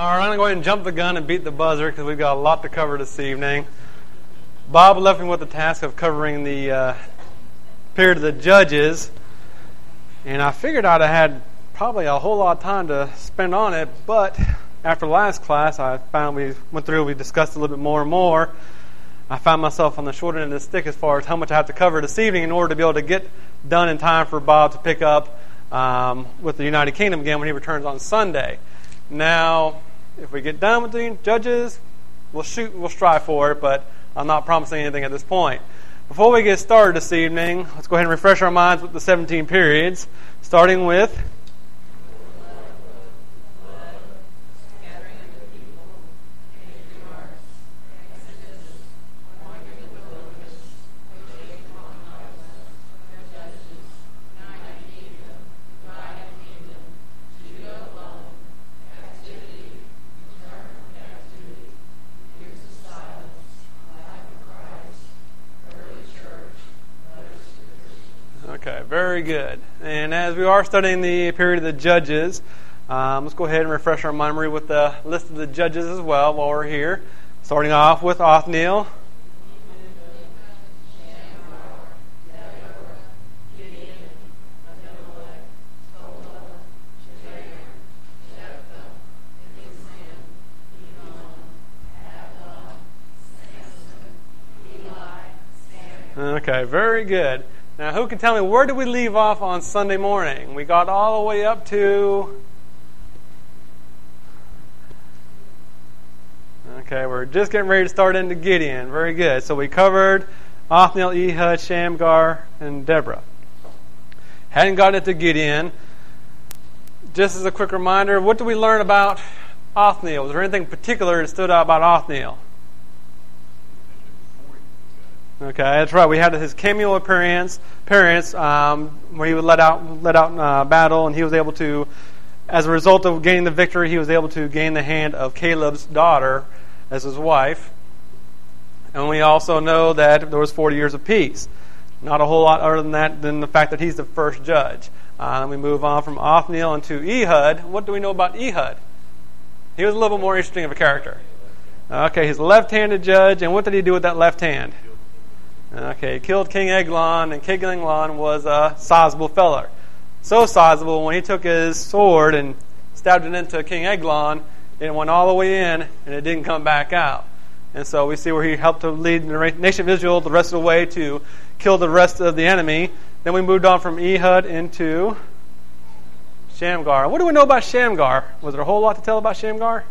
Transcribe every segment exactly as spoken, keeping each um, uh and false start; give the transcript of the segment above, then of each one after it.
All right, I'm going to go ahead and jump the gun and beat the buzzer because we've got a lot to cover this evening. Bob left me with the task of covering the uh, period of the Judges, and I figured I'd have had probably a whole lot of time to spend on it, but after last class, I found we went through, we discussed a little bit more and more. I found myself on the short end of the stick as far as how much I have to cover this evening in order to be able to get done in time for Bob to pick up um, with the United Kingdom again when he returns on Sunday. Now, if we get done with the Judges, we'll shoot, we'll strive for it, but I'm not promising anything at this point. Before we get started this evening, let's go ahead and refresh our minds with the seventeen periods, starting with Okay, very good. And as we are studying the period of the Judges, um, let's go ahead and refresh our memory with the list of the judges as well while we're here. Starting off with Othniel. Okay, very good. Now, who can tell me, where did we leave off on Sunday morning? We got all the way up to... Okay, we're just getting ready to start into Gideon. Very good. So we covered Othniel, Ehud, Shamgar, and Deborah. Hadn't got into Gideon. Just as a quick reminder, what did we learn about Othniel? Was there anything particular that stood out about Othniel? Okay, that's right. We had his cameo appearance, appearance um, where he would let out let out uh, battle, and he was able to, as a result of gaining the victory, he was able to gain the hand of Caleb's daughter as his wife. And we also know that there was forty years of peace. Not a whole lot other than that, than the fact that he's the first judge. Uh, then we move on from Othniel into Ehud. What do we know about Ehud? He was a little more interesting of a character. Okay, he's a left-handed judge, and what did he do with that left hand? Okay, he killed King Eglon, and King Eglon was a sizable feller. So sizable, when he took his sword and stabbed it into King Eglon, it went all the way in, and it didn't come back out. And so we see where he helped to lead the nation of Israel the rest of the way to kill the rest of the enemy. Then we moved on from Ehud into Shamgar. What do we know about Shamgar? Was there a whole lot to tell about Shamgar?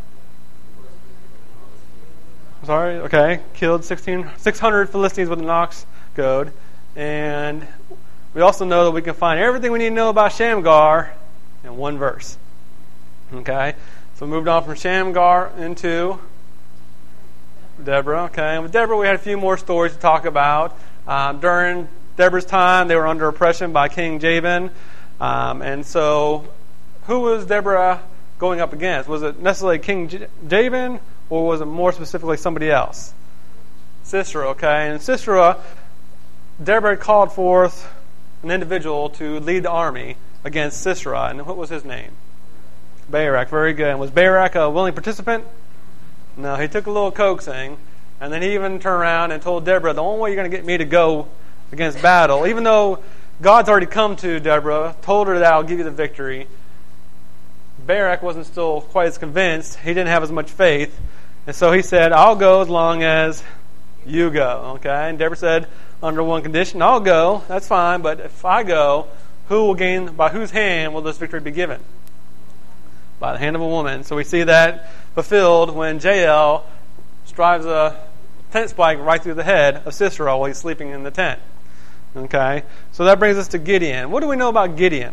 Sorry, okay. Killed sixteen, six hundred Philistines with an ox goad. And we also know that we can find everything we need to know about Shamgar in one verse. Okay? So we moved on from Shamgar into Deborah. Okay? And with Deborah, we had a few more stories to talk about. Um, during Deborah's time, they were under oppression by King Jabin. Um, and so, who was Deborah going up against? Was it necessarily King J- Jabin? Or was it more specifically somebody else? Sisera, okay? And Sisera, Deborah called forth an individual to lead the army against Sisera. And what was his name? Barak, very good. And was Barak a willing participant? No, he took a little coaxing. And then he even turned around and told Deborah, the only way you're going to get me to go against battle, even though God's already come to Deborah, told her that I'll give you the victory, Barak wasn't still quite as convinced. He didn't have as much faith. And so he said, I'll go as long as you go. Okay? And Deborah said, under one condition, I'll go. That's fine. But if I go, who will gain, by whose hand will this victory be given? By the hand of a woman. So we see that fulfilled when Jael drives a tent spike right through the head of Sisera while he's sleeping in the tent. Okay? So that brings us to Gideon. What do we know about Gideon?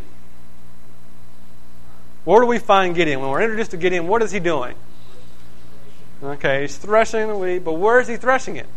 Where do we find Gideon? When we're introduced to Gideon, what is he doing? Okay, he's threshing the wheat, but where is he threshing it?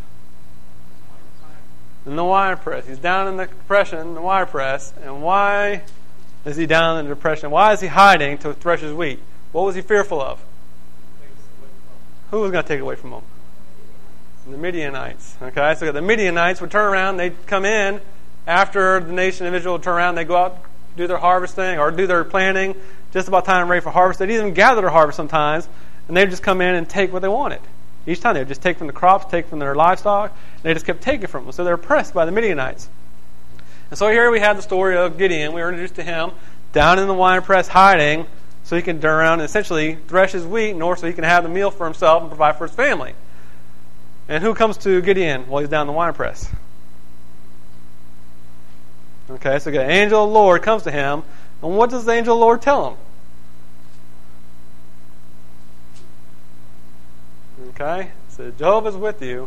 In the wire press. He's down in the depression, in the wire press. And why is he down in the depression? Why is he hiding to thresh his wheat? What was he fearful of? Who was going to take it away from him? The Midianites. Okay, so the Midianites would turn around, they'd come in after the nation of Israel would turn around, they'd go out, do their harvesting or do their planting, just about time ready for harvest. They'd even gather their harvest sometimes, and they'd just come in and take what they wanted. Each time they would just take from the crops, take from their livestock, and they just kept taking from them. So they're oppressed by the Midianites. And so here we have the story of Gideon. We were introduced to him down in the wine press hiding so he can turn around and essentially thresh his wheat in order so he can have the meal for himself and provide for his family. And who comes to Gideon while he's down in the wine press? Okay, so the angel of the Lord comes to him. And what does the angel of the Lord tell him? Okay, so Jehovah's with you.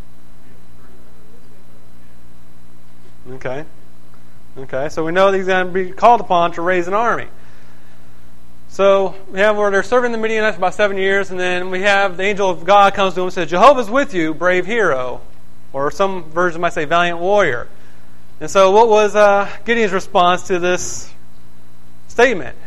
Okay. Okay, so we know that he's going to be called upon to raise an army. So we have where they're serving the Midianites for about seven years, and then we have the angel of God comes to him and says, Jehovah's with you, brave hero. Or some versions might say valiant warrior. And so what was uh, Gideon's response to this statement?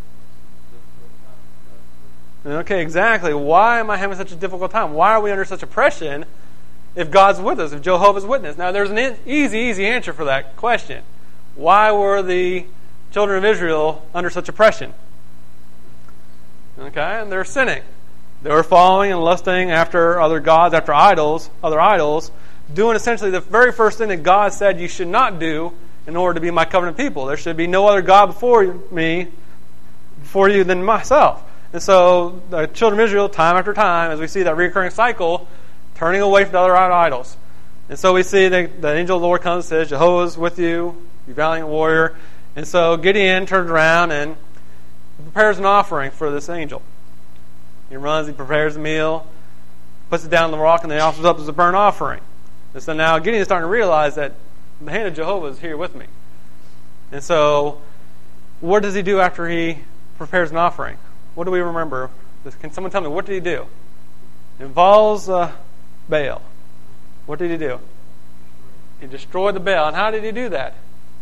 Okay, exactly. Why am I having such a difficult time? Why are we under such oppression if God's with us, if Jehovah's witness? Now, there's an easy, easy answer for that question. Why were the children of Israel under such oppression? Okay, and they're sinning. They were following and lusting after other gods, after idols, other idols, doing essentially the very first thing that God said you should not do in order to be my covenant people. There should be no other God before me, before you than myself. And so the children of Israel, time after time, as we see that recurring cycle, turning away from the other idols. And so we see that the angel of the Lord comes and says, Jehovah's with you, you valiant warrior. And so Gideon turns around and prepares an offering for this angel. He runs, he prepares a meal, puts it down on the rock, and then offers up as a burnt offering. And so now Gideon is starting to realize that the hand of Jehovah is here with me. And so what does he do after he prepares an offering? What do we remember? Can someone tell me, what did he do? It involves uh, Baal. What did he do? He destroyed the Baal. And how did he do that?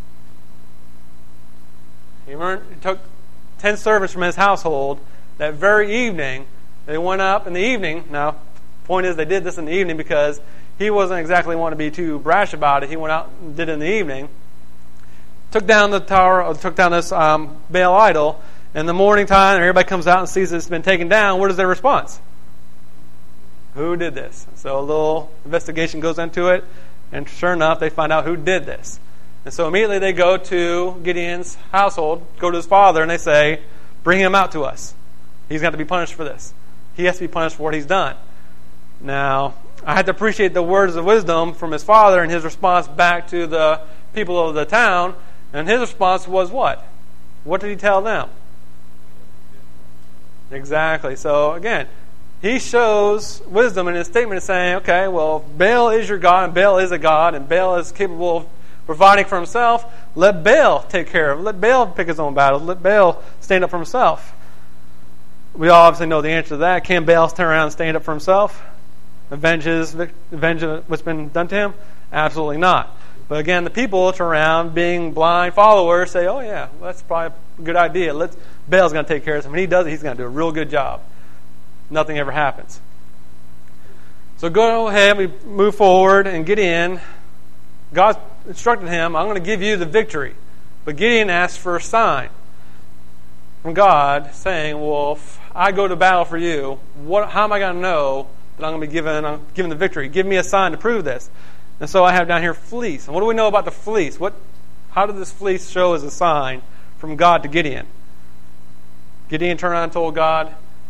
He, learned, he took ten servants from his household. That very evening, they went up in the evening. Now, the point is they did this in the evening because he wasn't exactly wanting to be too brash about it. He went out and did it in the evening. Took down the tower, or took down this um, Baal idol. In the morning time, everybody comes out and sees it's been taken down. What is their response? Who did this? So a little investigation goes into it, and sure enough, they find out who did this. And so immediately they go to Gideon's household, go to his father, and they say, bring him out to us. He's got to be punished for this. He has to be punished for what he's done. Now, I had to appreciate the words of wisdom from his father and his response back to the people of the town. And his response was what? What did he tell them? Exactly. So again, he shows wisdom in his statement of saying, okay, well, Baal is your God, and Baal is a God, and Baal is capable of providing for himself. Let Baal take care of it. Let Baal pick his own battles. Let Baal stand up for himself. We all obviously know the answer to that. Can Baal turn around and stand up for himself? Avenge, his, avenge what's been done to him? Absolutely not. But again, the people turn around, being blind followers, say, oh yeah, well, that's probably a good idea. Let's, Baal's going to take care of it. When he does it, he's going to do a real good job. Nothing ever happens. So go ahead, we move forward and get in. God instructed him, I'm going to give you the victory. But Gideon asked for a sign from God, saying, well, if I go to battle for you, what, how am I going to know that I'm going to be given, I'm given the victory? Give me a sign to prove this. And so I have down here fleece. And what do we know about the fleece? What? How did this fleece show as a sign from God to Gideon? Gideon turned around and told God,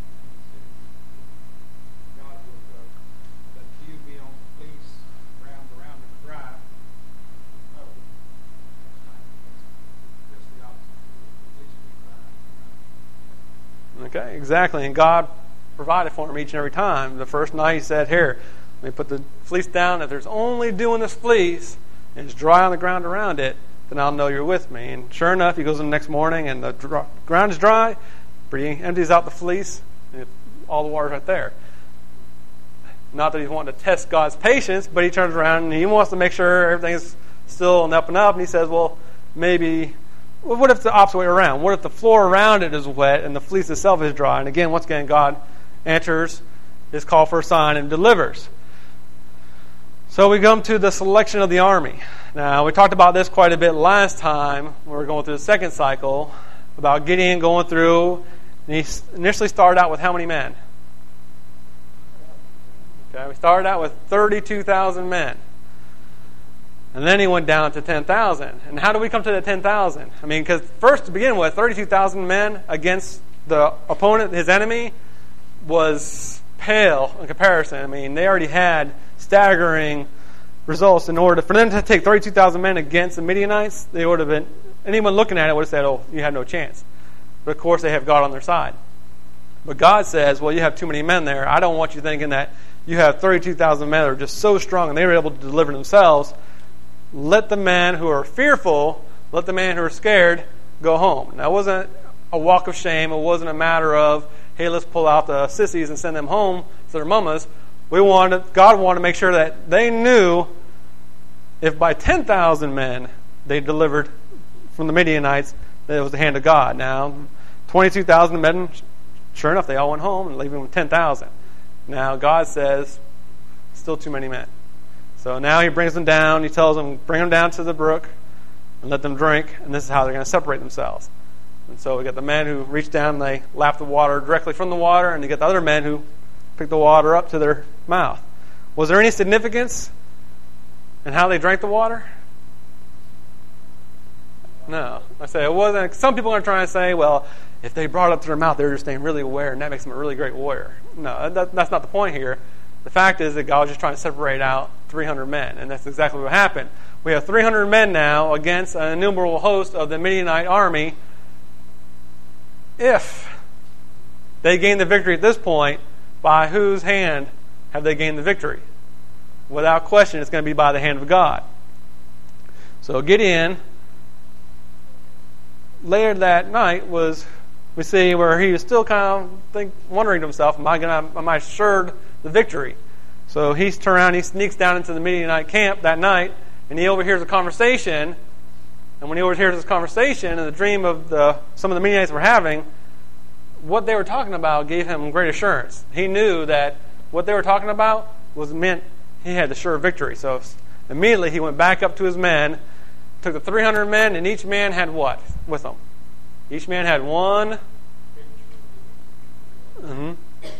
God would uh, let you be on the fleece round around and dry. No. That's the opposite. okay, exactly. And God provided for him each and every time. The first night he said, here, let me put the fleece down. If there's only dew in this fleece and it's dry on the ground around it, then I'll know you're with me. And sure enough, he goes in the next morning and the dry, ground is dry, but he empties out the fleece and it, all the water's right there. Not that he's wanting to test God's patience, but he turns around and he wants to make sure everything's still on the up and up. And he says, well, maybe, well, what if it's the opposite way around? What if the floor around it is wet and the fleece itself is dry? And again, once again, God answers his call for a sign and delivers. So we come to the selection of the army. Now, we talked about this quite a bit last time when we were going through the second cycle, about Gideon going through, and he initially started out with how many men? Okay, we started out with thirty-two thousand men. And then he went down to ten thousand. And how did we come to the ten thousand? I mean, because first to begin with, thirty-two thousand men against the opponent, his enemy, was pale in comparison. I mean, they already had staggering results. In order for them to take thirty-two thousand men against the Midianites, they would have been, anyone looking at it would have said, oh, you have no chance. But of course, they have God on their side. But God says, well, you have too many men there. I don't want you thinking that you have thirty-two thousand men that are just so strong and they were able to deliver themselves. Let the men who are fearful, let the men who are scared go home. Now, it wasn't a walk of shame. It wasn't a matter of, hey, let's pull out the sissies and send them home to their mamas. We wanted, God wanted to make sure that they knew if by ten thousand men they delivered from the Midianites, that it was the hand of God. Now, twenty-two thousand men, sure enough, they all went home and leaving with ten thousand. Now, God says, still too many men. So now he brings them down. He tells them, bring them down to the brook and let them drink. And this is how they're going to separate themselves. And so we got the men who reach down and they lap the water directly from the water. And you get the other men who pick the water up to their mouth. Was there any significance in how they drank the water? No. I say it wasn't. Some people are trying to say, well, if they brought it up to their mouth, they were just staying really aware, and that makes them a really great warrior. No, that, that's not the point here. The fact is that God was just trying to separate out three hundred men, and that's exactly what happened. We have three hundred men now against an innumerable host of the Midianite army. If they gain the victory at this point, by whose hand have they gained the victory? Without question, it's going to be by the hand of God. So Gideon, later that night, was, we see where he was still kind of think, wondering to himself, am I going to, am I assured the victory? So he's turned around, he sneaks down into the Midianite camp that night, and he overhears a conversation. And when he overhears this conversation and the dream of the some of the Midianites were having, what they were talking about gave him great assurance. He knew that what they were talking about was meant he had the sure victory. So immediately he went back up to his men, took the three hundred men, and each man had what with them? Each man had one. Mm-hmm.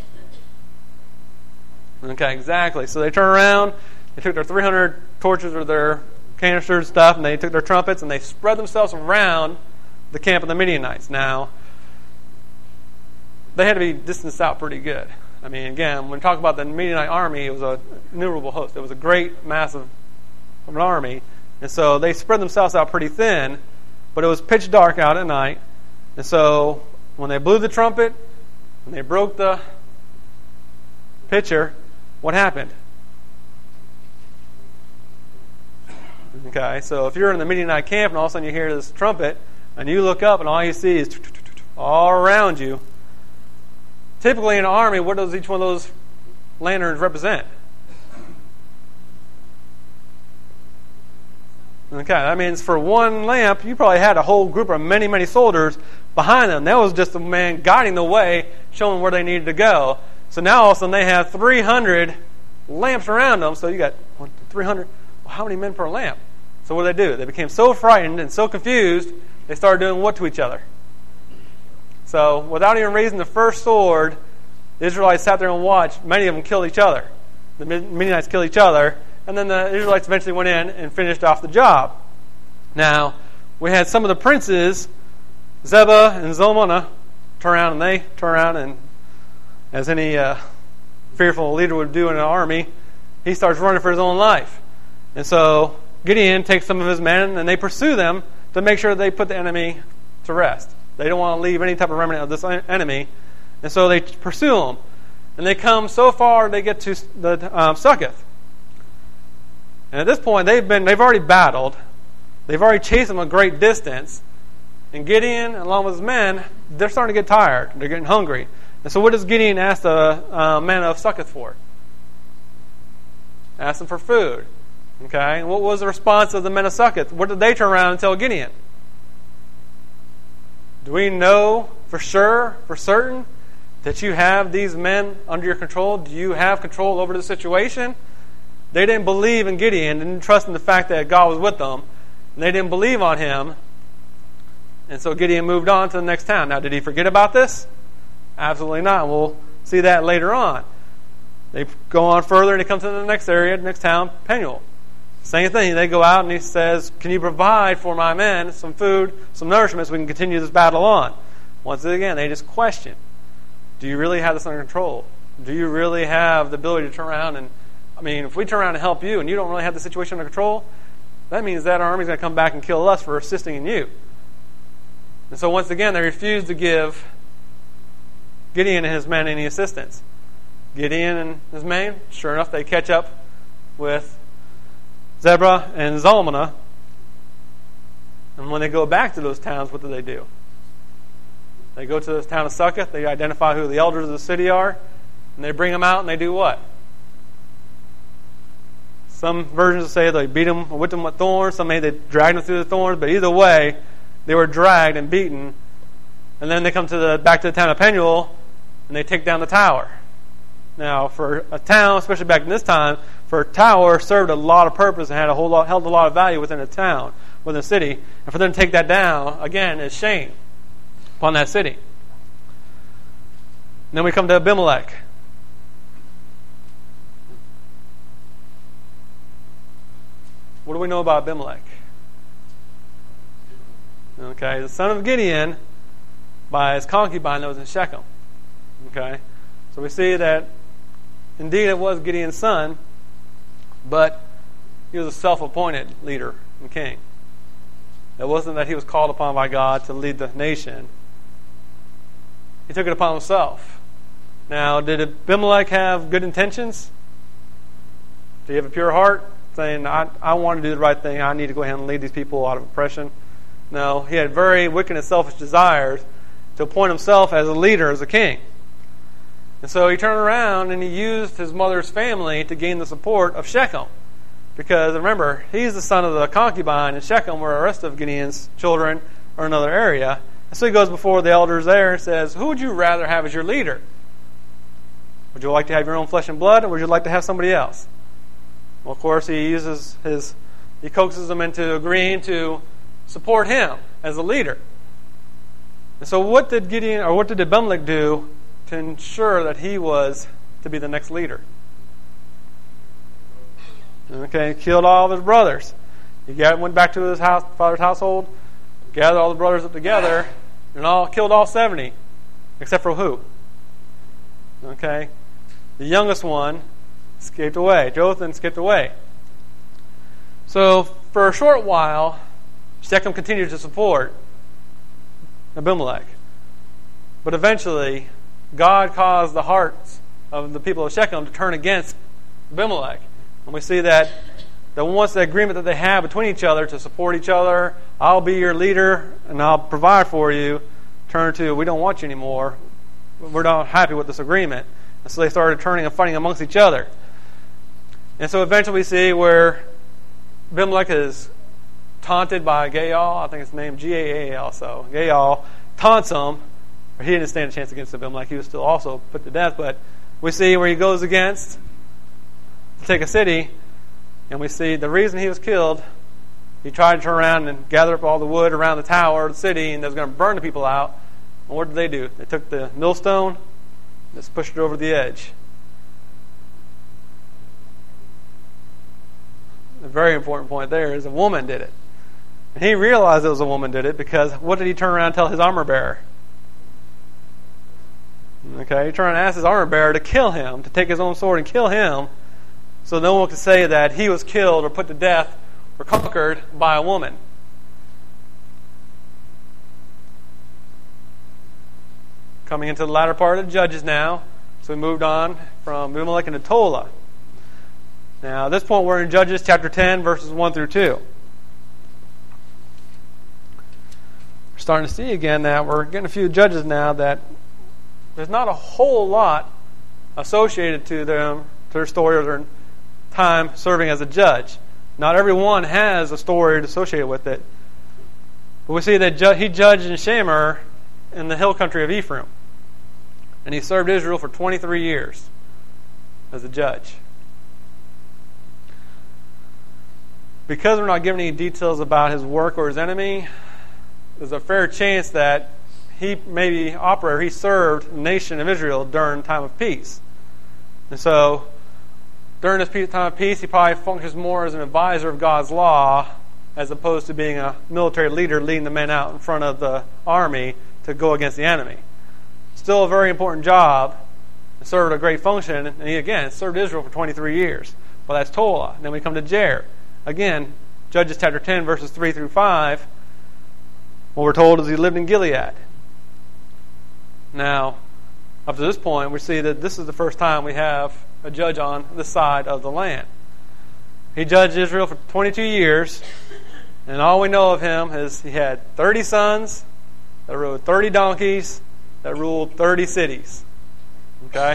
Okay, exactly. So they turned around, they took their three hundred torches or their canisters and stuff, and they took their trumpets, and they spread themselves around the camp of the Midianites. Now, they had to be distanced out pretty good. I mean, again, when we talk about the Midianite army, it was an innumerable host. It was a great, massive of an army. And so they spread themselves out pretty thin, but it was pitch dark out at night. And so when they blew the trumpet, when they broke the pitcher, what happened? Okay, so if you're in the Midianite camp and all of a sudden you hear this trumpet, and you look up and all you see is all around you, typically in an army, what does each one of those lanterns represent? Okay, that means for one lamp, you probably had a whole group of many, many soldiers behind them. That was just a man guiding the way, showing where they needed to go. So now all of a sudden they have three hundred lamps around them. So you got three hundred. Well, how many men per lamp? So what did they do? They became so frightened and so confused, they started doing what to each other? So without even raising the first sword, the Israelites sat there and watched. Many of them killed each other. The Midianites killed each other. And then the Israelites eventually went in and finished off the job. Now, we had some of the princes, Zebah and Zalmunna, turn around and they turn around and, as any uh, fearful leader would do in an army, he starts running for his own life. And so Gideon takes some of his men and they pursue them to make sure they put the enemy to rest. They don't want to leave any type of remnant of this enemy. And so they pursue them. And they come so far they get to the um, Succoth. And at this point, they've been they've already battled. They've already chased them a great distance. And Gideon, along with his men, they're starting to get tired. They're getting hungry. And so what does Gideon ask the uh, men of Succoth for? Ask them for food. Okay? And what was the response of the men of Succoth? What did they turn around and tell Gideon? Do we know for sure, for certain, that you have these men under your control? Do you have control over the situation? They didn't believe in Gideon, didn't trust in the fact that God was with them. And they didn't believe on him. And so Gideon moved on to the next town. Now, did he forget about this? Absolutely not. We'll see that later on. They go on further and they come to the next area, next town, Penuel. Same thing. They go out and he says, can you provide for my men some food, some nourishment so we can continue this battle on? Once again, they just question. Do you really have this under control? Do you really have the ability to turn around and, I mean, if we turn around and help you and you don't really have the situation under control, that means that army's going to come back and kill us for assisting in you. And so once again, they refuse to give Gideon and his men any assistance. Gideon and his men, sure enough, they catch up with Zebra and Zalmunna. And when they go back to those towns, what do they do? They go to the town of Succoth, they identify who the elders of the city are, and they bring them out and they do what? Some versions say they beat them, whipped them with thorns, some may they dragged them through the thorns, but either way, they were dragged and beaten. And then they come to the back to the town of Penuel and they take down the tower. Now, for a town, especially back in this time, for a tower served a lot of purpose and had a whole lot, held a lot of value within a town, within a city. And for them to take that down, again, is shame upon that city. And then we come to Abimelech. What do we know about Abimelech? Okay, the son of Gideon by his concubine that was in Shechem. Okay, so we see that indeed it was Gideon's son, but he was a self-appointed leader and king. It wasn't that he was called upon by God to lead the nation. He took it upon himself. Now, did Abimelech have good intentions? Did he have a pure heart? Saying, I, I want to do the right thing. I need to go ahead and lead these people out of oppression. No, he had very wicked and selfish desires to appoint himself as a leader, as a king. And so he turned around and he used his mother's family to gain the support of Shechem. Because remember, he's the son of the concubine in Shechem, where the rest of Gideon's children are in another area. And so he goes before the elders there and says, who would you rather have as your leader? Would you like to have your own flesh and blood, or would you like to have somebody else? Well, of course, he uses his, he coaxes them into agreeing to support him as a leader. And so what did Gideon, or what did Abimelech do to ensure that he was to be the next leader? Okay, he killed all of his brothers. He got, went back to his house, father's household, gathered all the brothers up together, and all killed all seventy, except for who? Okay, the youngest one escaped away. Jotham skipped away. So for a short while, Shechem continued to support Abimelech. But eventually, God caused the hearts of the people of Shechem to turn against Abimelech. And we see that, that once the agreement that they have between each other to support each other, I'll be your leader and I'll provide for you, turn to, we don't want you anymore. We're not happy with this agreement. And so they started turning and fighting amongst each other. And so eventually we see where Abimelech is taunted by Gaal. I think his name G A A L. So Gaal taunts him. He didn't stand a chance against Abimelech. He was still also put to death. But we see where he goes against to take a city. And we see the reason he was killed, he tried to turn around and gather up all the wood around the tower of the city, and they was going to burn the people out. And what did they do? They took the millstone and just pushed it over the edge. The very important point there is a woman did it. And he realized it was a woman did it because what did he turn around and tell his armor bearer? Okay, he turned and asked his armor bearer to kill him, to take his own sword and kill him, so no one could say that he was killed or put to death or conquered by a woman. Coming into the latter part of the Judges now, so we moved on from Abimelech into Tola. Now, at this point, we're in Judges chapter ten, verses one through two. We're starting to see again that we're getting a few judges now that there's not a whole lot associated to them, to their story or their time serving as a judge. Not everyone has a story associated with it. But we see that ju- he judged in Shamir in the hill country of Ephraim. And he served Israel for twenty-three years as a judge. Because we're not given any details about his work or his enemy, there's a fair chance that he maybe operated, he served the nation of Israel during time of peace. And so, during this time of peace, he probably functions more as an advisor of God's law as opposed to being a military leader leading the men out in front of the army to go against the enemy. Still a very important job, and served a great function, and he again served Israel for twenty-three years. Well, that's Tola. And then we come to Jair. Again, Judges chapter ten, verses three through five, what we're told is he lived in Gilead. Now, up to this point, we see that this is the first time we have a judge on this side of the land. He judged Israel for twenty-two years, and all we know of him is he had thirty sons that rode thirty donkeys that ruled thirty cities. Okay?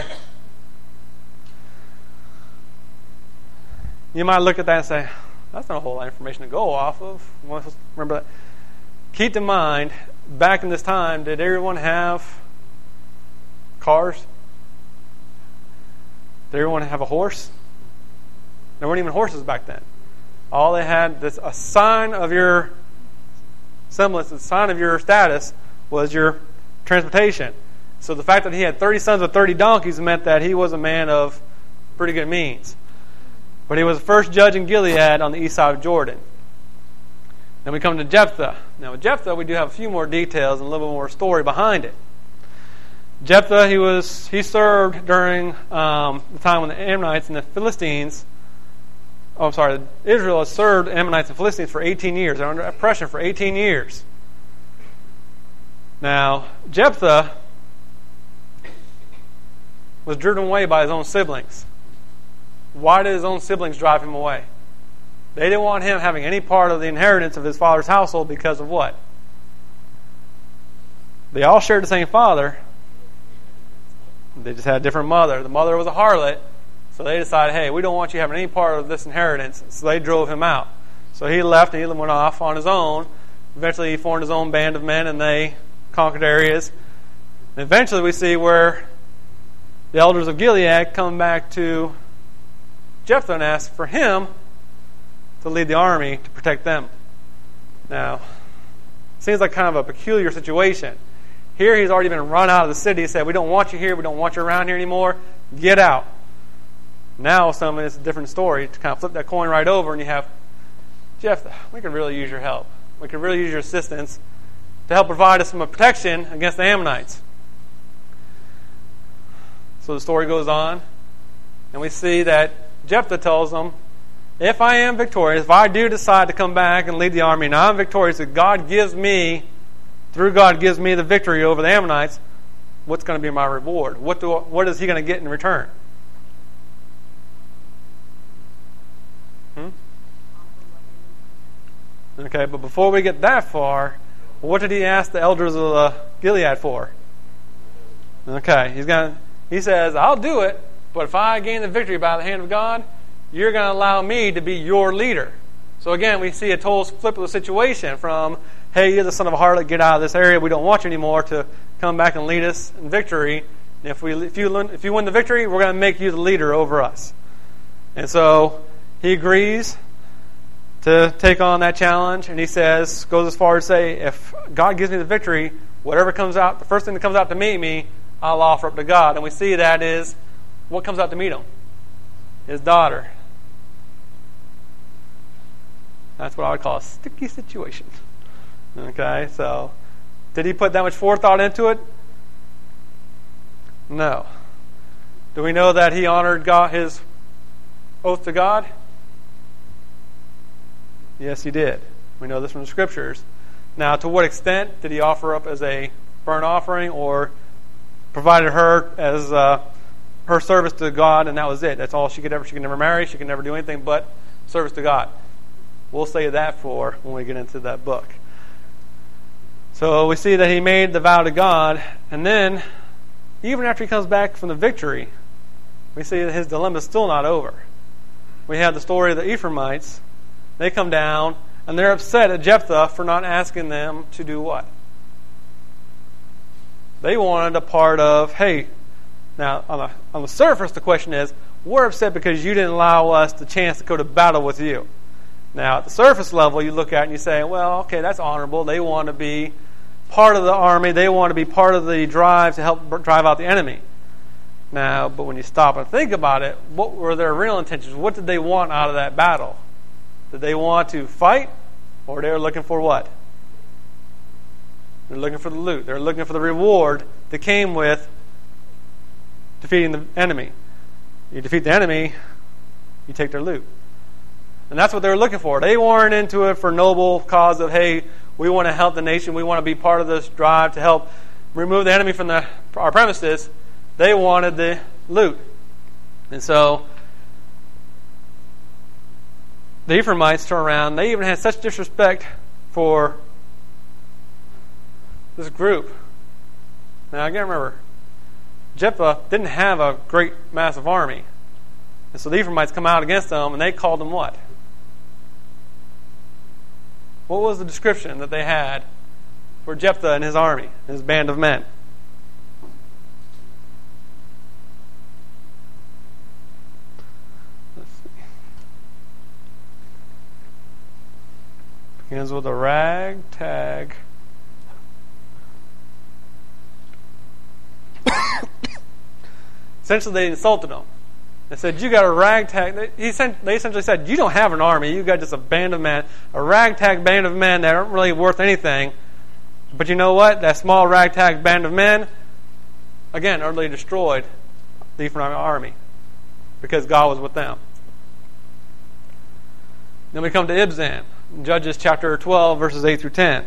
You might look at that and say, that's not a whole lot of information to go off of. Remember that. Keep in mind, back in this time, did everyone have cars? Did everyone have a horse? There weren't even horses back then. All they had, this, a sign of your semblance, a sign of your status, was your transportation. So the fact that he had thirty sons with thirty donkeys meant that he was a man of pretty good means. But he was the first judge in Gilead on the east side of Jordan. Then we come to Jephthah. Now with Jephthah, we do have a few more details and a little bit more story behind it. Jephthah, he was he served during um, the time when the Ammonites and the Philistines, oh, I'm sorry, Israel has served Ammonites and Philistines for eighteen years. They're under oppression for eighteen years. Now, Jephthah was driven away by his own siblings. Why did his own siblings drive him away? They didn't want him having any part of the inheritance of his father's household because of what? They all shared the same father. They just had a different mother. The mother was a harlot, so they decided, hey, we don't want you having any part of this inheritance. So they drove him out. So he left and he went off on his own. Eventually he formed his own band of men and they conquered areas. And eventually we see where the elders of Gilead come back to Jephthah and ask for him to lead the army to protect them. Now, it seems like kind of a peculiar situation. Here he's already been run out of the city. He said, we don't want you here. We don't want you around here anymore. Get out. Now, some it's a different story. To kind of flip that coin right over and you have, Jephthah, we could really use your help. We could really use your assistance to help provide us some protection against the Ammonites. So the story goes on, and we see that Jephthah tells them, if I am victorious, if I do decide to come back and lead the army, and I'm victorious, if God gives me, through God gives me the victory over the Ammonites, what's going to be my reward? What do what is he going to get in return? Hmm? Okay, but before we get that far, what did he ask the elders of uh, Gilead for? Okay, he's going to, he says, I'll do it, but if I gain the victory by the hand of God, you're going to allow me to be your leader. So again, we see a total flip of the situation from, hey, you're the son of a harlot, get out of this area, we don't want you anymore, to come back and lead us in victory. And if we, if you, if you win the victory, we're going to make you the leader over us. And so he agrees to take on that challenge, and he says, goes as far as to say, if God gives me the victory, whatever comes out, the first thing that comes out to meet me, I'll offer up to God. And we see that is what comes out to meet him? His daughter. That's what I would call a sticky situation. Okay, so did he put that much forethought into it? No. Do we know that he honored God, his oath to God? Yes, he did. We know this from the Scriptures. Now, to what extent did he offer up as a burnt offering or provided her as uh, her service to God, and that was it? That's all she could ever. She could never marry. She could never do anything but service to God. We'll save that for when we get into that book. So we see that he made the vow to God, and then even after he comes back from the victory, we see that his dilemma is still not over. We have the story of the Ephraimites. They come down, and they're upset at Jephthah for not asking them to do what? They wanted a part of, hey, now on the, on the surface the question is, we're upset because you didn't allow us the chance to go to battle with you. Now at the surface level you look at it and you say, well, okay, that's honorable. They want to be part of the army. They want to be part of the drive to help drive out the enemy. Now, but when you stop and think about it, what were their real intentions? What did they want out of that battle? Did they want to fight, or they were looking for what? They're looking for the loot. They're looking for the reward that came with defeating the enemy. You defeat the enemy, you take their loot. And that's what they were looking for. They weren't into it for noble cause of, hey, we want to help the nation. We want to be part of this drive to help remove the enemy from the, our premises. They wanted the loot. And so the Ephraimites turn around. They even had such disrespect for this group. Now, again, remember, Jephthah didn't have a great, massive army. And so the Ephraimites come out against them, and they called them what? What was the description that they had for Jephthah and his army, his band of men? Let's see. Begins with a ragtag. Essentially, they insulted him. They said, you got a ragtag. He sent, they essentially said, you don't have an army. You got just a band of men, a ragtag band of men that aren't really worth anything. But you know what? That small ragtag band of men, again, utterly destroyed the Ephraim army because God was with them. Then we come to Ibzan, Judges chapter twelve, verses eight through ten.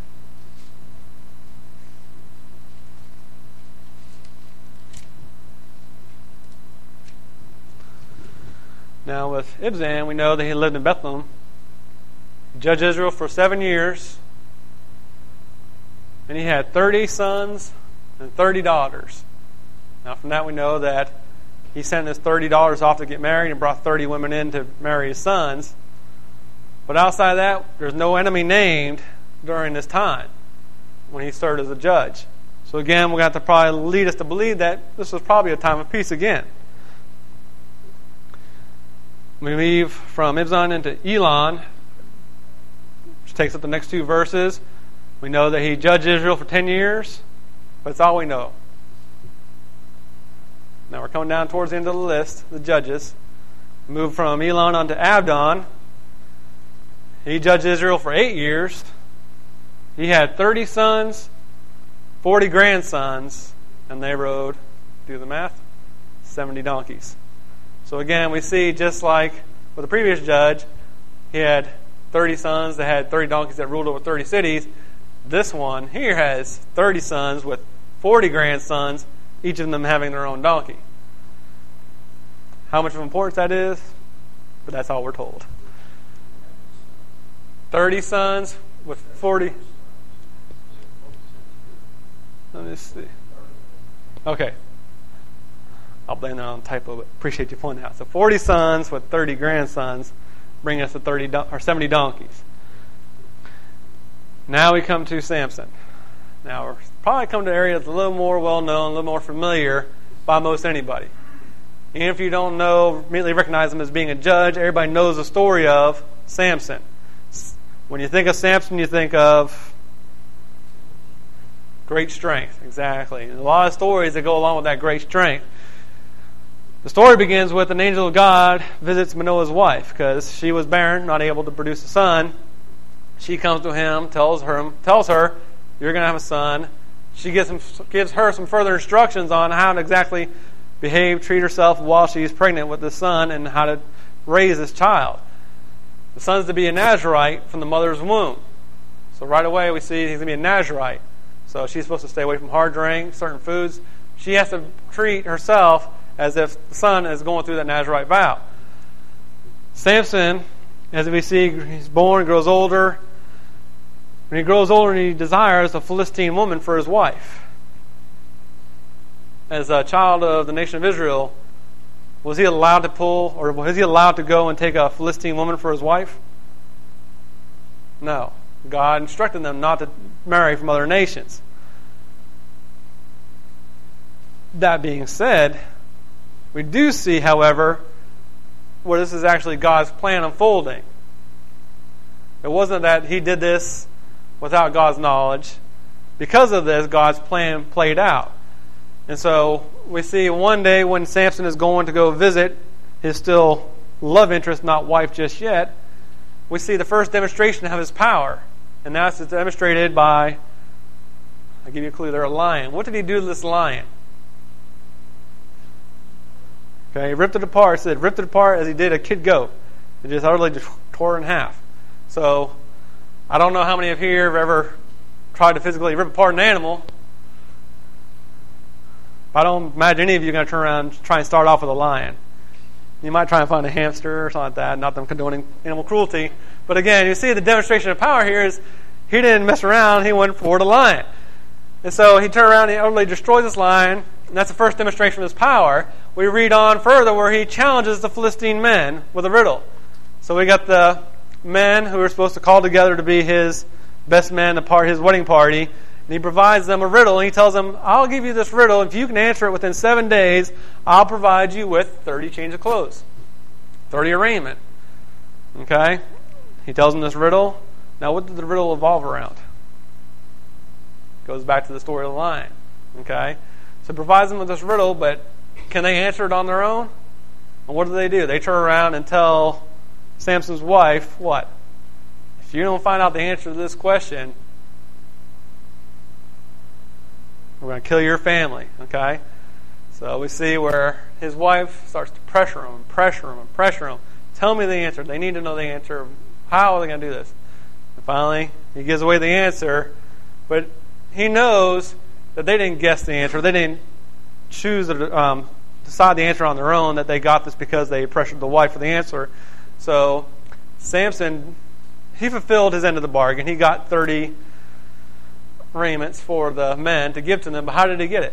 Now, with Ibzan, we know that he lived in Bethlehem. He judged Israel for seven years. And he had thirty sons and thirty daughters. Now, from that we know that he sent his thirty daughters off to get married and brought thirty women in to marry his sons. But outside of that, there's no enemy named during this time when he served as a judge. So again, we're going to have to probably lead us to believe that this was probably a time of peace again. We move from Ibzan into Elon, which takes up the next two verses. We know that he judged Israel for ten years, but that's all we know. Now we're coming down towards the end of the list, the judges. We move from Elon on to Abdon. He judged Israel for eight years. He had thirty sons, forty grandsons, and they rode, do the math, seventy donkeys. So again, we see just like with the previous judge, he had thirty sons that had thirty donkeys that ruled over thirty cities. This one here has thirty sons with forty grandsons, each of them having their own donkey. How much of importance that is? But that's all we're told. thirty sons with forty. Let me see. Okay. I'll blame that on typo, but appreciate you pointing out. So forty sons with thirty grandsons bring us to thirty don- or seventy donkeys. Now we come to Samson. Now we're probably come to areas a little more well known, a little more familiar by most anybody. Even if you don't know, immediately recognize him as being a judge, everybody knows the story of Samson. When you think of Samson, you think of great strength. Exactly. There's a lot of stories that go along with that great strength. The story begins with an angel of God visits Manoah's wife because she was barren, not able to produce a son. She comes to him, tells her, tells her, you're going to have a son. She gives him, gives her some further instructions on how to exactly behave, treat herself while she's pregnant with the son, and how to raise this child. The son's to be a Nazirite from the mother's womb. So right away we see he's going to be a Nazirite. So she's supposed to stay away from hard drink, certain foods. She has to treat herself as if the son is going through that Nazirite vow. Samson, as we see, he's born, grows older. When he grows older, he desires a Philistine woman for his wife. As a child of the nation of Israel, was he allowed to pull, or was he allowed to go and take a Philistine woman for his wife? No. God instructed them not to marry from other nations. That being said, we do see, however, where this is actually God's plan unfolding. It wasn't that he did this without God's knowledge. Because of this, God's plan played out. And so we see one day when Samson is going to go visit his still love interest, not wife just yet, we see the first demonstration of his power. And that's demonstrated by, I'll give you a clue, they're a lion. What did he do to this lion? Okay, he ripped it apart. It said ripped it apart as he did a kid goat. It just utterly just tore it in half. So, I don't know how many of here have ever tried to physically rip apart an animal. I don't imagine any of you are going to turn around and try and start off with a lion. You might try and find a hamster or something like that, not them condoning animal cruelty. But again, you see the demonstration of power here is he didn't mess around, he went for the lion. And so he turned around and he utterly destroys this lion, and that's the first demonstration of his power. We read on further where he challenges the Philistine men with a riddle. So we got the men who are supposed to call together to be his best men to part his wedding party. And he provides them a riddle, and he tells them, I'll give you this riddle. If you can answer it within seven days, I'll provide you with thirty change of clothes. thirty arraignment. Okay? He tells them this riddle. Now, what did the riddle evolve around? Goes back to the story of the lion. Okay? So he provides them with this riddle, but can they answer it on their own? And what do they do? They turn around and tell Samson's wife, what? If you don't find out the answer to this question, we're going to kill your family, okay? So we see where his wife starts to pressure him, pressure him, and pressure him. Tell me the answer. They need to know the answer. How are they going to do this? And finally, he gives away the answer, but he knows that they didn't guess the answer. They didn't choose to um, decide the answer on their own, that they got this because they pressured the wife for the answer. So Samson, he fulfilled his end of the bargain. He got thirty raiments for the men to give to them, but how did he get it?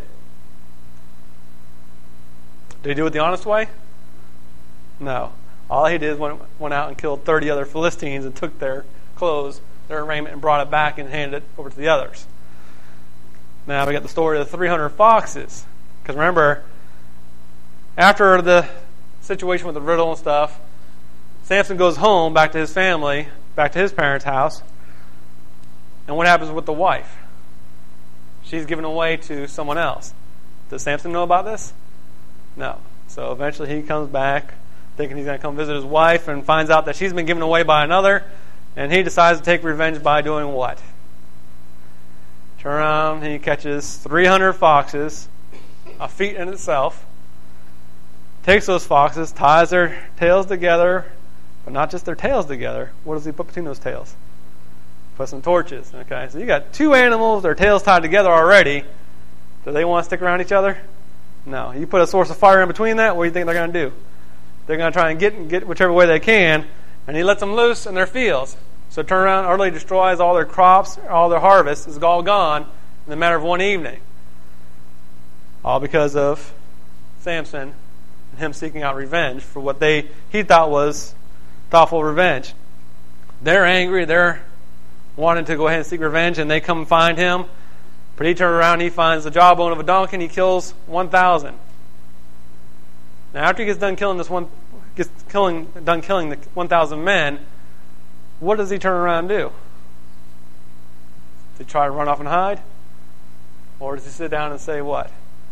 Did he do it the honest way? No. All he did was went, went out and killed thirty other Philistines and took their clothes, their raiment, and brought it back and handed it over to the others. Now we got the story of the three hundred foxes. Because remember, after the situation with the riddle and stuff, Samson goes home back to his family, back to his parents' house. And what happens with the wife? She's given away to someone else. Does Samson know about this? No. So eventually he comes back thinking he's going to come visit his wife and finds out that she's been given away by another, and he decides to take revenge by doing what? Turn around, he catches three hundred foxes, a feat in itself, takes those foxes, ties their tails together, but not just their tails together. What does he put between those tails? Put some torches. Okay, so you got two animals, their tails tied together already. Do they want to stick around each other? No. You put a source of fire in between that, what do you think they're going to do? They're going to try and get get whichever way they can, and he lets them loose in their fields. So turn around, utterly destroys all their crops, all their harvest is all gone in the matter of one evening. All because of Samson and him seeking out revenge for what they he thought was thoughtful revenge. They're angry, they're wanting to go ahead and seek revenge, and they come and find him. But he turns around and he finds the jawbone of a donkey and he kills one thousand. Now after he gets done killing this one, gets killing done killing the one thousand men, what does he turn around and do? Does he try to run off and hide? Or does he sit down and say what?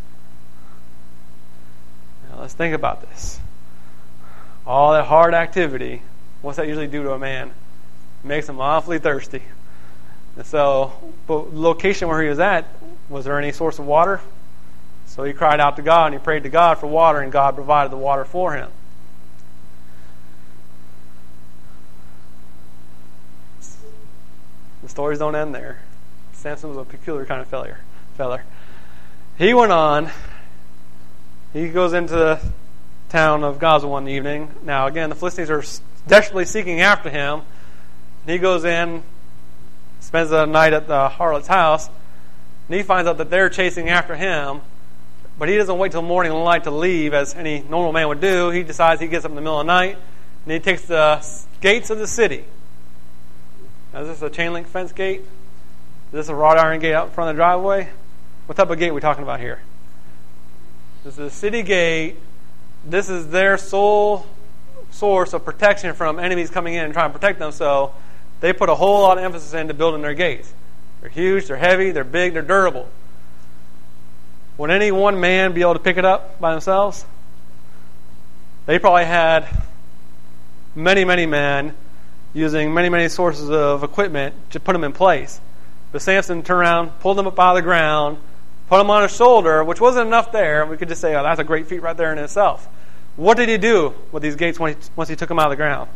Now let's think about this. All that hard activity, what's that usually do to a man? It makes him awfully thirsty. And so, but the location where he was at, was there any source of water? So he cried out to God and he prayed to God for water, and God provided the water for him. The stories don't end there. Samson was a peculiar kind of feller. feller. He went on. He goes into the town of Gaza one evening. Now again, the Philistines are desperately seeking after him. He goes in, spends the night at the harlot's house, and he finds out that they're chasing after him, but he doesn't wait till morning light to leave as any normal man would do. He decides he gets up in the middle of the night, and he takes the gates of the city. Now, is this a chain link fence gate? Is this a wrought iron gate out in front of the driveway? What type of gate are we talking about here? This is a city gate. This is their sole source of protection from enemies coming in and trying to protect them, so they put a whole lot of emphasis into building their gates. They're huge, they're heavy, they're big, they're durable. Would any one man be able to pick it up by themselves? They probably had many, many men using many, many sources of equipment to put them in place. But Samson turned around, pulled them up out of the ground, put them on his shoulder, which wasn't enough there. We could just say, oh, that's a great feat right there in itself. What did he do with these gates once he, once he took them out of the ground?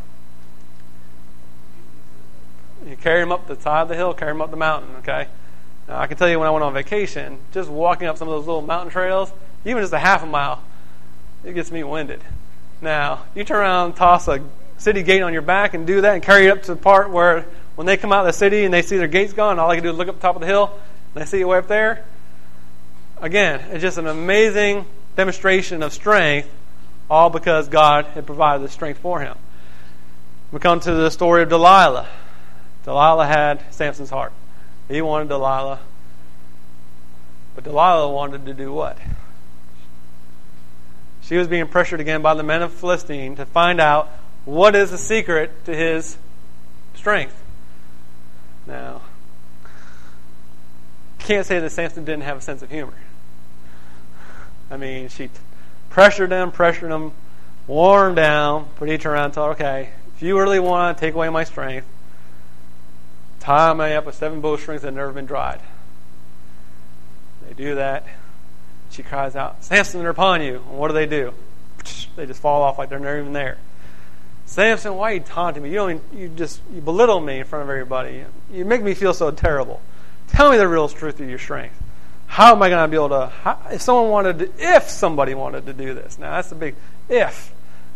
He carried them up the side of the hill, carried them up the mountain, okay? Now, I can tell you when I went on vacation, just walking up some of those little mountain trails, even just a half a mile, it gets me winded. Now, you turn around and toss a city gate on your back and do that and carry it up to the part where when they come out of the city and they see their gates gone, all they can do is look up the top of the hill and they see it way up there. Again, it's just an amazing demonstration of strength, all because God had provided the strength for him. We come to the story of Delilah. Delilah had Samson's heart. He wanted Delilah. But Delilah wanted to do what? She was being pressured again by the men of Philistine to find out what is the secret to his strength. Now, can't say that Samson didn't have a sense of humor. I mean, she pressured him, pressured him, wore him down, but he turned around and told her, okay, if you really want to take away my strength, tie me up with seven bowstrings that have never been dried. They do that. She cries out, Samson, they're upon you. And what do they do? They just fall off like they're never even there. Samson, why are you taunting me? You don't. You just you belittle me in front of everybody. You make me feel so terrible. Tell me the real truth of your strength. How am I going to be able to? How, if someone wanted, to, if somebody wanted to do this, now that's the big if.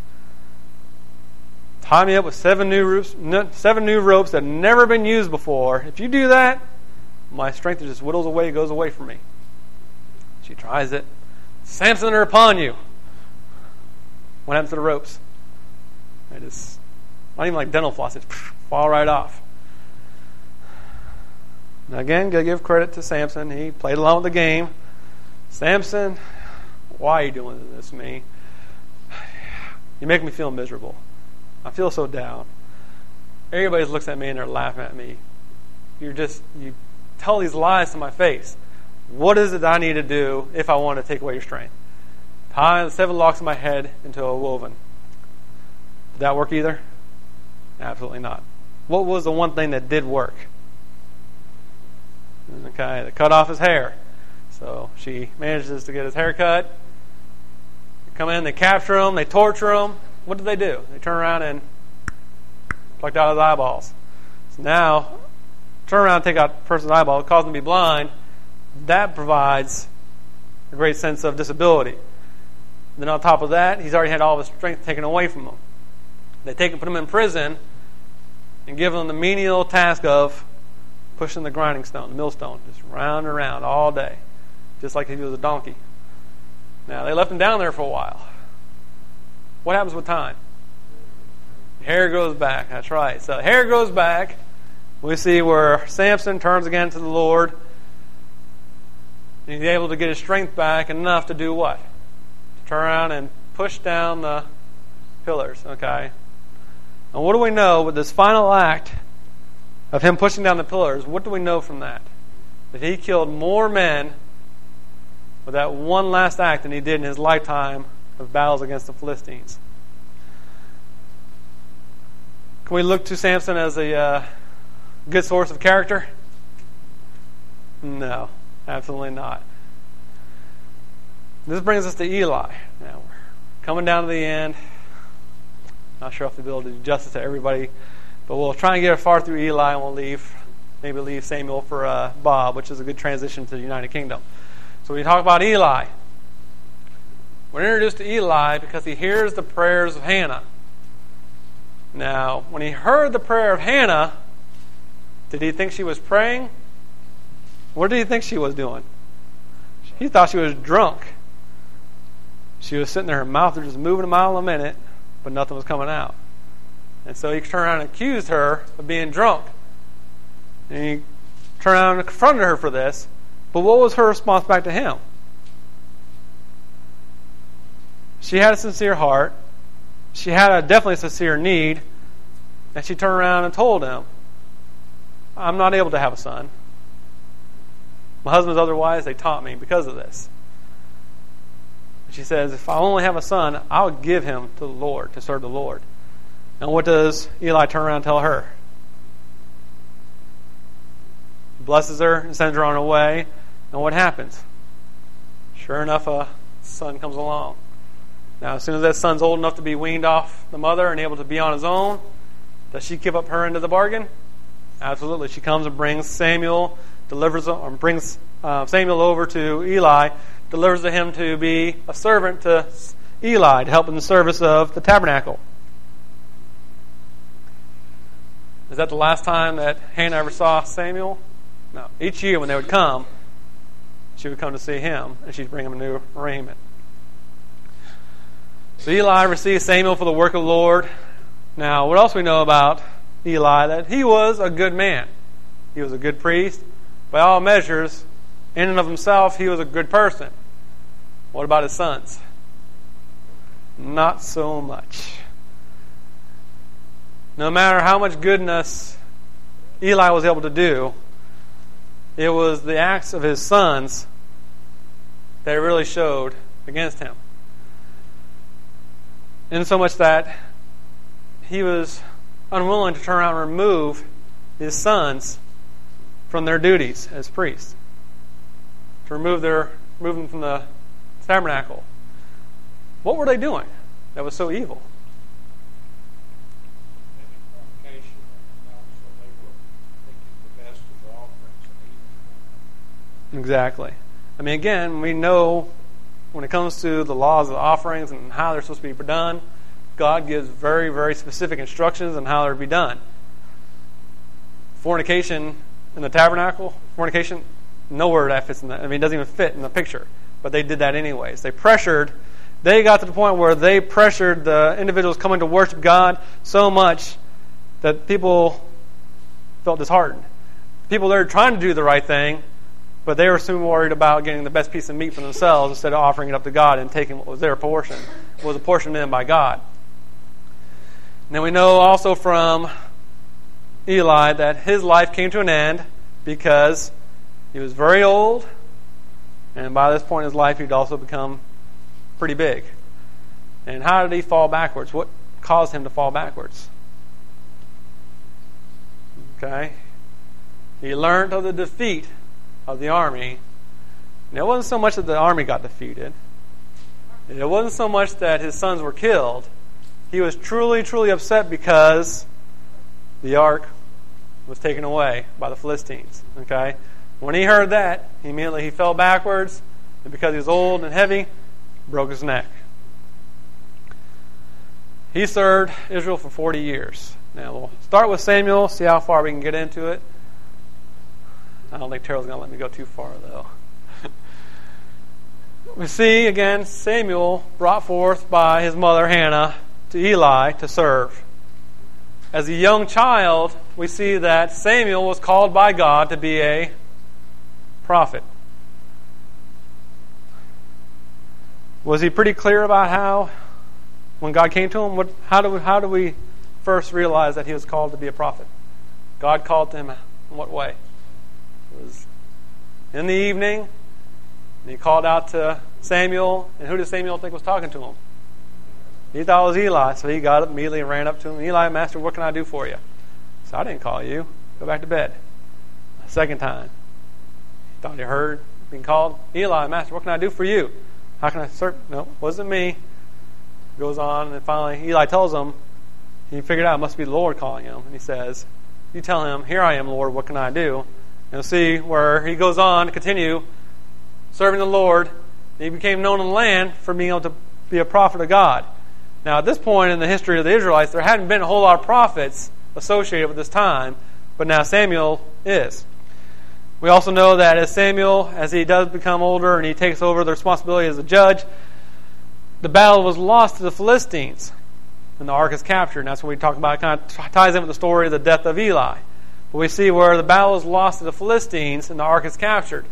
Tie me up with seven new ropes, seven new ropes that have never been used before. If you do that, my strength just whittles away, goes away from me. She tries it. Samson, they're upon you. What happens to the ropes? They just, not even like dental floss, it's fall right off. Now again, gotta give credit to Samson. He played along with the game. Samson, why are you doing this to me? You make me feel miserable. I feel so down. Everybody looks at me and they're laughing at me. You're just, you tell these lies to my face. What is it I need to do if I want to take away your strength? Tie the seven locks of my head into a woven. Did that work either? Absolutely not. What was the one thing that did work? Okay, they cut off his hair. So she manages to get his hair cut. They come in, they capture him, they torture him. What do they do? They turn around and plucked out his eyeballs. So now, turn around and take out a person's eyeball, cause them to be blind. That provides a great sense of disability. Then on top of that, he's already had all of his strength taken away from him. They take and put him in prison and give him the menial task of pushing the grinding stone, the millstone, just round and around all day, just like if he was a donkey. Now, they left him down there for a while. What happens with time? Hair grows back. That's right. So hair grows back. We see where Samson turns again to the Lord. And he's able to get his strength back enough to do what? To turn around and push down the pillars. Okay. And what do we know with this final act of him pushing down the pillars? What do we know from that? That he killed more men with that one last act than he did in his lifetime of battles against the Philistines. Can we look to Samson as a uh, good source of character? No, absolutely not. This brings us to Eli. Now we're coming down to the end. Not sure if we'll be able to do justice to everybody, but we'll try and get far through Eli and we'll leave, maybe leave Samuel for uh, Bob, which is a good transition to the United Kingdom. So we talk about Eli. We're introduced to Eli because he hears the prayers of Hannah. Now, when he heard the prayer of Hannah, did he think she was praying? What did he think she was doing? He thought she was drunk. She was sitting there, her mouth was just moving a mile a minute, but nothing was coming out. And so he turned around and accused her of being drunk. And he turned around and confronted her for this. But what was her response back to him? She had a sincere heart. She had a definitely sincere need. And she turned around and told him, I'm not able to have a son. My husband's otherwise, they taunt me because of this. She says, if I only have a son, I'll give him to the Lord, to serve the Lord. And what does Eli turn around and tell her? He blesses her and sends her on her way. And what happens? Sure enough, a son comes along. Now, as soon as that son's old enough to be weaned off the mother and able to be on his own, does she give up her end of the bargain? Absolutely. She comes and brings Samuel, delivers or brings uh, Samuel over to Eli, delivers to him to be a servant to Eli to help in the service of the tabernacle. Is that the last time that Hannah ever saw Samuel? No. Each year when they would come, she would come to see him, and she'd bring him a new raiment. So Eli received Samuel for the work of the Lord. Now, what else we know about Eli? That he was a good man. He was a good priest. By all measures, in and of himself, he was a good person. What about his sons? Not so much. No matter how much goodness Eli was able to do, it was the acts of his sons that really showed against him. In so much that he was unwilling to turn around and remove his sons from their duties as priests. To remove their remove them from the tabernacle. What were they doing that was so evil? Exactly. I mean, again, we know when it comes to the laws of offerings and how they're supposed to be done, God gives very, very specific instructions on how they're to be done. Fornication in the tabernacle, fornication, nowhere that fits in the, I mean, it doesn't even fit in the picture. But they did that anyways. They pressured, they got to the point where they pressured the individuals coming to worship God so much that people felt disheartened. People there trying to do the right thing, but they were soon worried about getting the best piece of meat for themselves instead of offering it up to God and taking what was their portion, what was apportioned to them by God. And then we know also from Eli that his life came to an end because he was very old, and by this point in his life he'd also become pretty big. And how did he fall backwards? What caused him to fall backwards? Okay. He learned of the defeat of the army. And it wasn't so much that the army got defeated. And it wasn't so much that his sons were killed. He was truly, truly upset because the ark was taken away by the Philistines. Okay? When he heard that, immediately he fell backwards, and because he was old and heavy, broke his neck. He served Israel for forty years. Now we'll start with Samuel, see how far we can get into it. I don't think Terrell's going to let me go too far, though. We see, again, Samuel brought forth by his mother, Hannah, to Eli to serve. As a young child, we see that Samuel was called by God to be a prophet. Was he pretty clear about how, when God came to him, what, how, do we, how do we first realize that he was called to be a prophet? God called to him in what way? It was in the evening, and he called out to Samuel, and who did Samuel think was talking to him? He thought it was Eli, so he got up immediately and ran up to him. Eli, Master, what can I do for you? He said, I didn't call you. Go back to bed. A second time. He thought he heard being called. Eli, Master, what can I do for you? How can I serve? No, wasn't me. Goes on, and finally Eli tells him, he figured out it must be the Lord calling him. And he says, you tell him, here I am, Lord, what can I do? And you'll see where he goes on to continue serving the Lord. He became known in the land for being able to be a prophet of God. Now, at this point in the history of the Israelites, there hadn't been a whole lot of prophets associated with this time, but now Samuel is. We also know that as Samuel, as he does become older and he takes over the responsibility as a judge, the battle was lost to the Philistines, and the ark is captured. And that's what we talk about. It kind of ties in with the story of the death of Eli. But we see where the battle is lost to the Philistines and the ark is captured.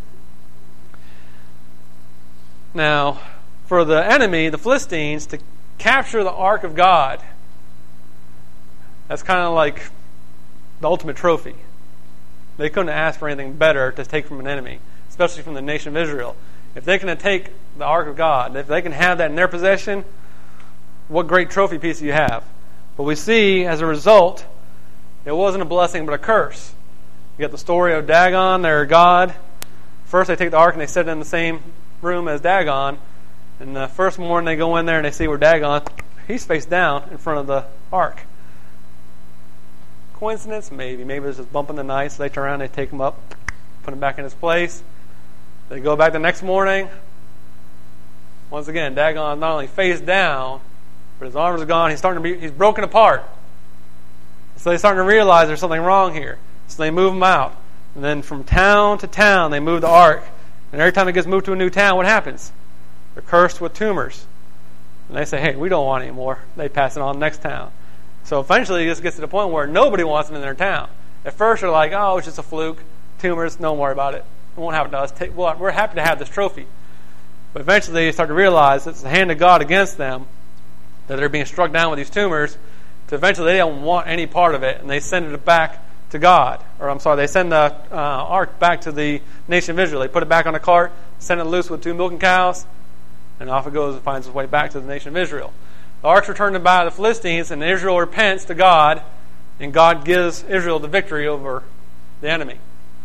Now, for the enemy, the Philistines, to capture the ark of God, that's kind of like the ultimate trophy. They couldn't ask for anything better to take from an enemy, especially from the nation of Israel. If they can take the Ark of God, if they can have that in their possession, what great trophy piece do you have? But we see, as a result, it wasn't a blessing but a curse. You got the story of Dagon, their god. First they take the ark and they set it in the same room as Dagon. And the first morning they go in there and they see where Dagon, he's face down in front of the ark. Coincidence? Maybe. Maybe there's just bump in the night, so they turn around and they take him up, put him back in his place. They go back the next morning. Once again, Dagon not only face down, but his arms are gone. He's starting to be, he's broken apart. So they're starting to realize there's something wrong here. So they move him out. And then from town to town, they move the ark. And every time it gets moved to a new town, what happens? They're cursed with tumors. And they say, hey, we don't want it anymore. They pass it on to the next town. So eventually it just gets to the point where nobody wants them in their town. At first they're like, oh, it's just a fluke. Tumors, don't worry about it. It won't happen to us. Take, well, we're happy to have this trophy. But eventually they start to realize it's the hand of God against them, that they're being struck down with these tumors. So eventually they don't want any part of it, and they send it back to God. Or I'm sorry, they send the uh, ark back to the nation of Israel. They put it back on a cart, send it loose with two milking cows, and off it goes and finds its way back to the nation of Israel. The ark's returned by the Philistines, and Israel repents to God, and God gives Israel the victory over the enemy.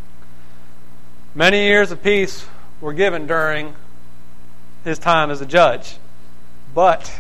Many years of peace were given during his time as a judge. But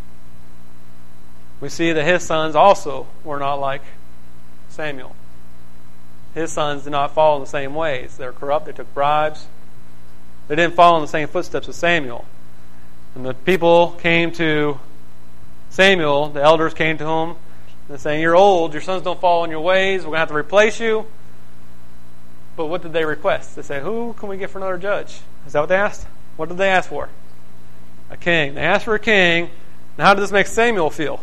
we see that his sons also were not like Samuel. His sons did not follow in the same ways. They were corrupt. They took bribes. They didn't follow in the same footsteps as Samuel. And the people came to Samuel, the elders came to him, and saying, you're old, your sons don't follow in your ways, we're going to have to replace you. But what did they request? They say, who can we get for another judge? Is that what they asked? What did they ask for? A king. They asked for a king. Now how did this make Samuel feel?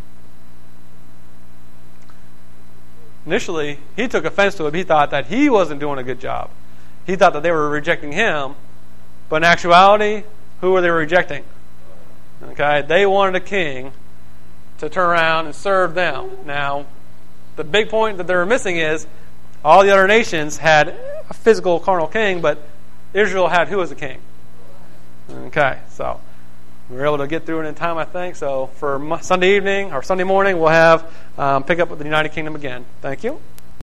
Initially, he took offense to it. He thought that he wasn't doing a good job. He thought that they were rejecting him. But in actuality, who were they rejecting? Okay, they wanted a king to turn around and serve them. Now, the big point that they were missing is all the other nations had a physical carnal king, but Israel had who as a king? Okay, so we were able to get through it in time, I think. So for Sunday evening or Sunday morning, we'll have um, pick up with the United Kingdom again. Thank you.